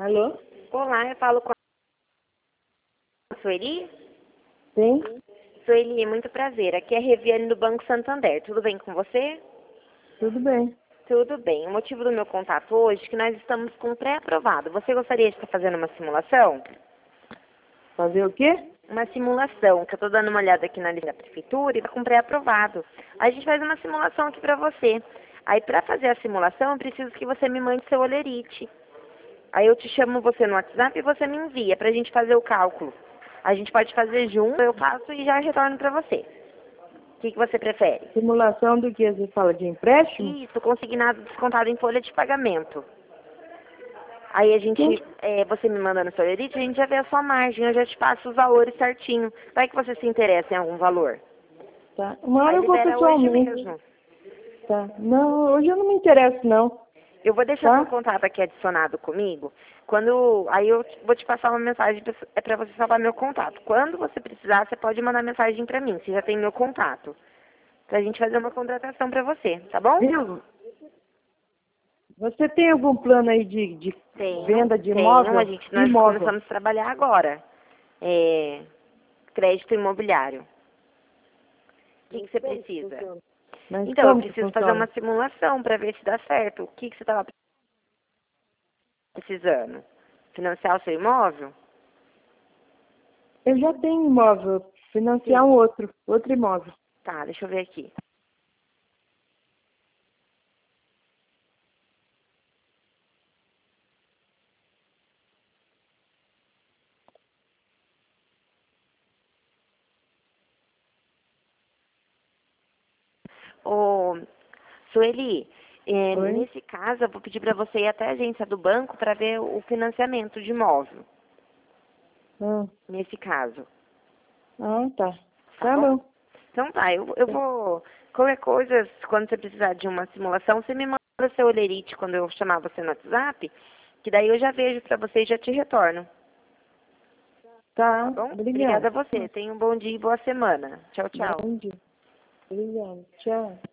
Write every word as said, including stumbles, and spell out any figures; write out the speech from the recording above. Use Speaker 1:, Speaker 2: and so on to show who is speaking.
Speaker 1: Alô?
Speaker 2: Olá, eu falo com a Sueli.
Speaker 1: Sim?
Speaker 2: Sueli, muito prazer. Aqui é a Reviane do Banco Santander. Tudo bem com você?
Speaker 1: Tudo bem.
Speaker 2: Tudo bem. O motivo do meu contato hoje é que nós estamos com um pré-aprovado. Você gostaria de estar fazendo uma simulação?
Speaker 1: Fazer o quê?
Speaker 2: Uma simulação, que eu estou dando uma olhada aqui na lista da prefeitura e está com pré-aprovado. A gente faz uma simulação aqui para você. Aí, para fazer a simulação, eu preciso que você me mande seu olerite. Aí eu te chamo você no WhatsApp e você me envia para a gente fazer o cálculo. A gente pode fazer junto, eu faço e já retorno para você. O que, que você prefere?
Speaker 1: Simulação do que? Você fala de empréstimo?
Speaker 2: Isso, consignado descontado em folha de pagamento. Aí a gente,
Speaker 1: Sim.
Speaker 2: é, você me manda no seu olerite, a gente já vê a sua margem, eu já te passo os valores certinho. Vai que você se interessa em algum valor.
Speaker 1: Tá. Uma hora
Speaker 2: Aí
Speaker 1: eu vou
Speaker 2: libera hoje
Speaker 1: pessoalmente.
Speaker 2: mesmo.
Speaker 1: Tá. Não, hoje eu não me interesso, não.
Speaker 2: Eu vou deixar
Speaker 1: Tá?
Speaker 2: seu contato aqui adicionado comigo. Quando, aí eu te- vou te passar uma mensagem, pra- é para você salvar meu contato. Quando você precisar, você pode mandar mensagem para mim, você já tem meu contato. Pra gente fazer uma contratação para você, tá bom?
Speaker 1: Viu? Você tem algum plano aí de, de
Speaker 2: Tenho,
Speaker 1: venda de
Speaker 2: tenho. A
Speaker 1: imóvel?
Speaker 2: gente, nós
Speaker 1: Imóvel.
Speaker 2: começamos a trabalhar agora. É, crédito imobiliário. O que, que você precisa?
Speaker 1: Mas
Speaker 2: Então, eu
Speaker 1: como que
Speaker 2: preciso fazer
Speaker 1: funciona?
Speaker 2: uma simulação para ver se dá certo. O que, que você estava precisando? Financiar o seu imóvel?
Speaker 1: Eu já tenho imóvel. Financiar
Speaker 2: Sim.
Speaker 1: um outro. Outro imóvel.
Speaker 2: Tá, deixa eu ver aqui. Ô, Sueli, é,
Speaker 1: Oi?
Speaker 2: nesse caso, eu vou pedir para você ir até a agência do banco para ver o financiamento de imóvel.
Speaker 1: Ah,
Speaker 2: Nesse caso,
Speaker 1: ah tá.
Speaker 2: tá
Speaker 1: Tá
Speaker 2: bom?
Speaker 1: bom.
Speaker 2: Então tá, eu, eu vou. Qualquer coisa, quando você precisar de uma simulação, você me manda o seu olerite quando eu chamar você no WhatsApp, que daí eu já vejo para você e já te retorno. Tá
Speaker 1: Tá.
Speaker 2: bom? Obrigada
Speaker 1: Obrigada.
Speaker 2: a você. Tenha um bom dia e boa semana. Tchau, tchau.
Speaker 1: Bom dia. Obrigada. Tchau.